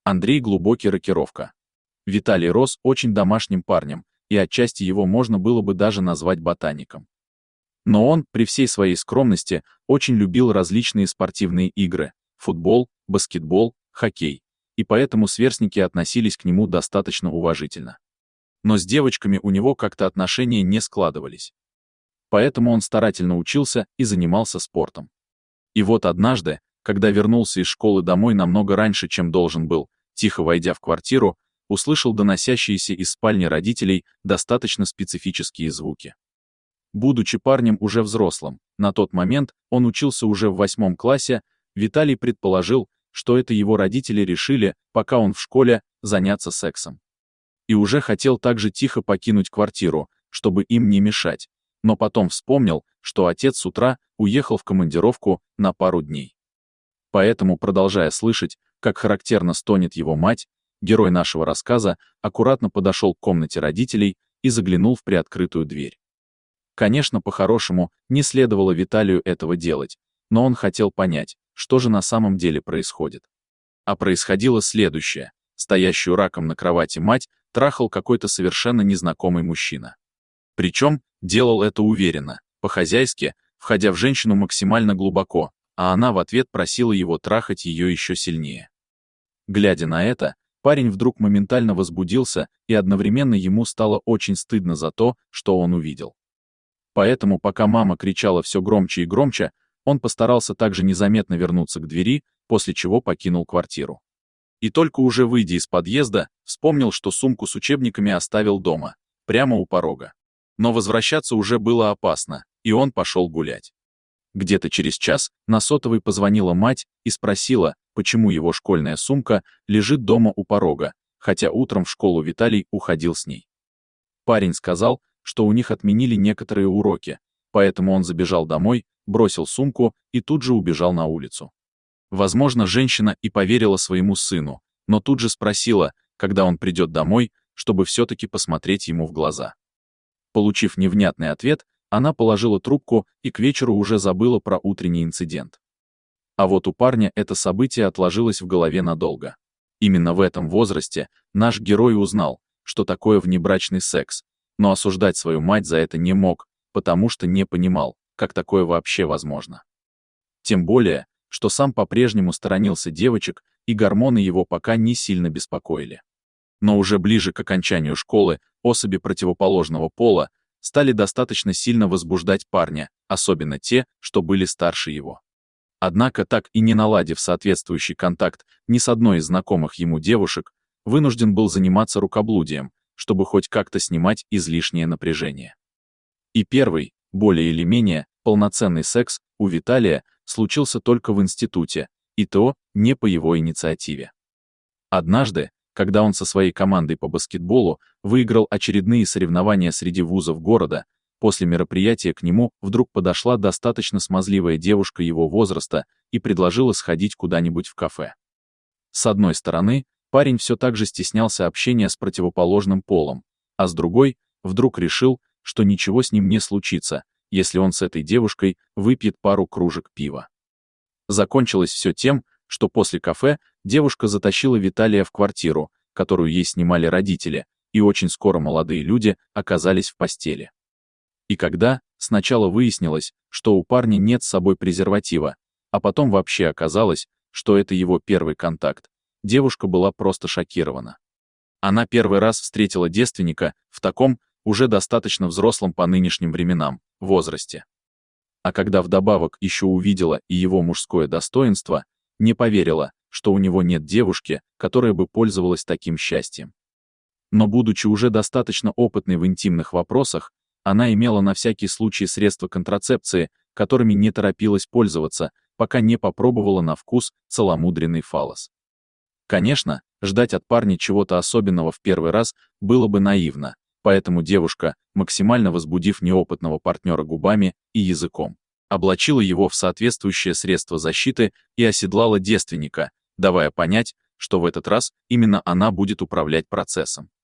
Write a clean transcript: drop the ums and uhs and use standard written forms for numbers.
Андрей глубокий рокировка. Виталий рос очень домашним парнем, и отчасти его можно было бы даже назвать ботаником. Но он, при всей своей скромности, очень любил различные спортивные игры – футбол, баскетбол, хоккей, и поэтому сверстники относились к нему достаточно уважительно. Но с девочками у него как-то отношения не складывались. Поэтому он старательно учился и занимался спортом. И вот однажды, когда вернулся из школы домой намного раньше, чем должен был, тихо войдя в квартиру, услышал доносящиеся из спальни родителей достаточно специфические звуки. Будучи парнем уже взрослым, на тот момент он учился уже в 8 классе, Виталий предположил, что это его родители решили, пока он в школе, заняться сексом. И уже хотел также тихо покинуть квартиру, чтобы им не мешать, но потом вспомнил, что отец с утра уехал в командировку на пару дней. Поэтому, продолжая слышать, как характерно стонет его мать, герой нашего рассказа аккуратно подошел к комнате родителей и заглянул в приоткрытую дверь. Конечно, по-хорошему, не следовало Виталию этого делать, но он хотел понять, что же на самом деле происходит. А происходило следующее. Стоящую раком на кровати мать трахал какой-то совершенно незнакомый мужчина. Причем делал это уверенно, по-хозяйски, входя в женщину максимально глубоко, а она в ответ просила его трахать ее еще сильнее. Глядя на это, парень вдруг моментально возбудился, и одновременно ему стало очень стыдно за то, что он увидел. Поэтому, пока мама кричала все громче и громче, он постарался также незаметно вернуться к двери, после чего покинул квартиру. И только уже выйдя из подъезда, вспомнил, что сумку с учебниками оставил дома, прямо у порога. Но возвращаться уже было опасно, и он пошел гулять. Где-то через час на сотовый позвонила мать и спросила, почему его школьная сумка лежит дома у порога, хотя утром в школу Виталий уходил с ней. Парень сказал, что у них отменили некоторые уроки, поэтому он забежал домой, бросил сумку и тут же убежал на улицу. Возможно, женщина и поверила своему сыну, но тут же спросила, когда он придет домой, чтобы все-таки посмотреть ему в глаза. Получив невнятный ответ, она положила трубку и к вечеру уже забыла про утренний инцидент. А вот у парня это событие отложилось в голове надолго. Именно в этом возрасте наш герой узнал, что такое внебрачный секс, но осуждать свою мать за это не мог, потому что не понимал, как такое вообще возможно. Тем более, что сам по-прежнему сторонился девочек, и гормоны его пока не сильно беспокоили. Но уже ближе к окончанию школы особи противоположного пола стали достаточно сильно возбуждать парня, особенно те, что были старше его. Однако, так и не наладив соответствующий контакт ни с одной из знакомых ему девушек, вынужден был заниматься рукоблудием, чтобы хоть как-то снимать излишнее напряжение. И первый, более или менее, полноценный секс у Виталия случился только в институте, и то не по его инициативе. Однажды, когда он со своей командой по баскетболу выиграл очередные соревнования среди вузов города, после мероприятия к нему вдруг подошла достаточно смазливая девушка его возраста и предложила сходить куда-нибудь в кафе. С одной стороны, парень все так же стеснялся общения с противоположным полом, а с другой, вдруг решил, что ничего с ним не случится, если он с этой девушкой выпьет пару кружек пива. Закончилось все тем, что после кафе девушка затащила Виталия в квартиру, которую ей снимали родители, и очень скоро молодые люди оказались в постели. И когда сначала выяснилось, что у парня нет с собой презерватива, а потом вообще оказалось, что это его первый контакт, девушка была просто шокирована. Она первый раз встретила девственника в таком, уже достаточно взрослом по нынешним временам, возрасте. А когда вдобавок еще увидела и его мужское достоинство, не поверила, что у него нет девушки, которая бы пользовалась таким счастьем. Но будучи уже достаточно опытной в интимных вопросах, она имела на всякий случай средства контрацепции, которыми не торопилась пользоваться, пока не попробовала на вкус целомудренный фаллос. Конечно, ждать от парня чего-то особенного в первый раз было бы наивно, поэтому девушка, максимально возбудив неопытного партнера губами и языком, облачила его в соответствующее средство защиты и оседлала девственника, давая понять, что в этот раз именно она будет управлять процессом.